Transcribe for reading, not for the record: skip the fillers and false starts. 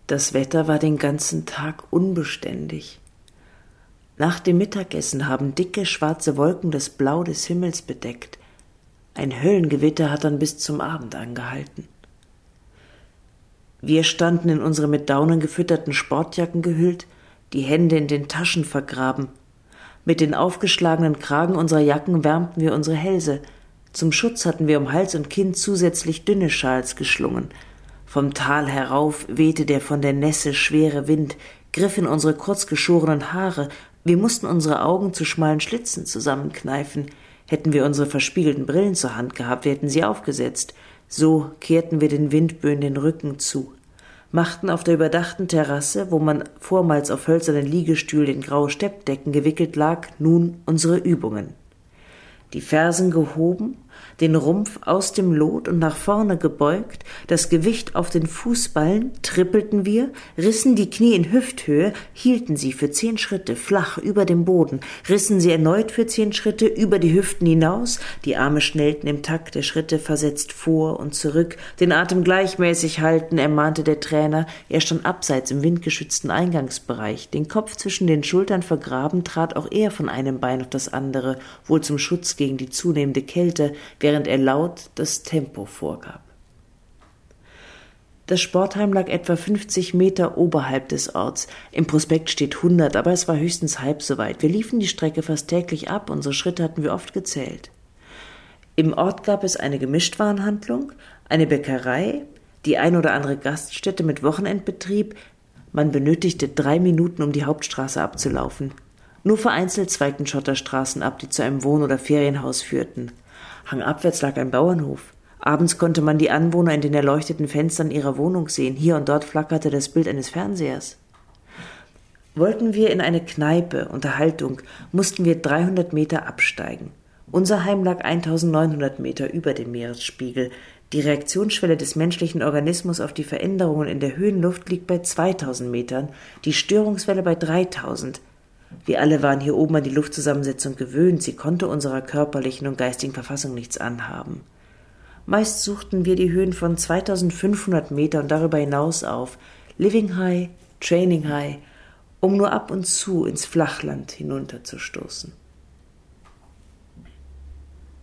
Das Wetter war den ganzen Tag unbeständig. Nach dem Mittagessen haben dicke, schwarze Wolken das Blau des Himmels bedeckt. Ein Höllengewitter hat dann bis zum Abend angehalten. Wir standen in unsere mit Daunen gefütterten Sportjacken gehüllt, die Hände in den Taschen vergraben. Mit den aufgeschlagenen Kragen unserer Jacken wärmten wir unsere Hälse. Zum Schutz hatten wir um Hals und Kinn zusätzlich dünne Schals geschlungen. Vom Tal herauf wehte der von der Nässe schwere Wind, griff in unsere kurzgeschorenen Haare. Wir mussten unsere Augen zu schmalen Schlitzen zusammenkneifen. Hätten wir unsere verspiegelten Brillen zur Hand gehabt, wir hätten sie aufgesetzt. So kehrten wir den Windböen den Rücken zu, machten auf der überdachten Terrasse, wo man vormals auf hölzernen Liegestühlen in graue Steppdecken gewickelt lag, nun unsere Übungen. Die Fersen gehoben, den Rumpf aus dem Lot und nach vorne gebeugt, das Gewicht auf den Fußballen, trippelten wir, rissen die Knie in Hüfthöhe, hielten sie für 10 Schritte flach über dem Boden, rissen sie erneut für 10 Schritte über die Hüften hinaus, die Arme schnellten im Takt der Schritte versetzt vor und zurück, den Atem gleichmäßig halten, ermahnte der Trainer. Er stand abseits im windgeschützten Eingangsbereich, den Kopf zwischen den Schultern vergraben, trat auch er von einem Bein auf das andere, wohl zum Schutz gegen die zunehmende Kälte, während er laut das Tempo vorgab. Das Sportheim lag etwa 50 Meter oberhalb des Orts. Im Prospekt steht 100, aber es war höchstens halb so weit. Wir liefen die Strecke fast täglich ab, unsere Schritte hatten wir oft gezählt. Im Ort gab es eine Gemischtwarenhandlung, eine Bäckerei, die ein oder andere Gaststätte mit Wochenendbetrieb. Man benötigte 3 Minuten, um die Hauptstraße abzulaufen. Nur vereinzelt zweigten Schotterstraßen ab, die zu einem Wohn- oder Ferienhaus führten. Hangabwärts lag ein Bauernhof. Abends konnte man die Anwohner in den erleuchteten Fenstern ihrer Wohnung sehen. Hier und dort flackerte das Bild eines Fernsehers. Wollten wir in eine Kneipe, Unterhaltung, mussten wir 300 Meter absteigen. Unser Heim lag 1900 Meter über dem Meeresspiegel. Die Reaktionsschwelle des menschlichen Organismus auf die Veränderungen in der Höhenluft liegt bei 2000 Metern, die Störungswelle bei 3000. Wir alle waren hier oben an die Luftzusammensetzung gewöhnt, sie konnte unserer körperlichen und geistigen Verfassung nichts anhaben. Meist suchten wir die Höhen von 2500 Meter und darüber hinaus auf, Living High, Training High, um nur ab und zu ins Flachland hinunterzustoßen.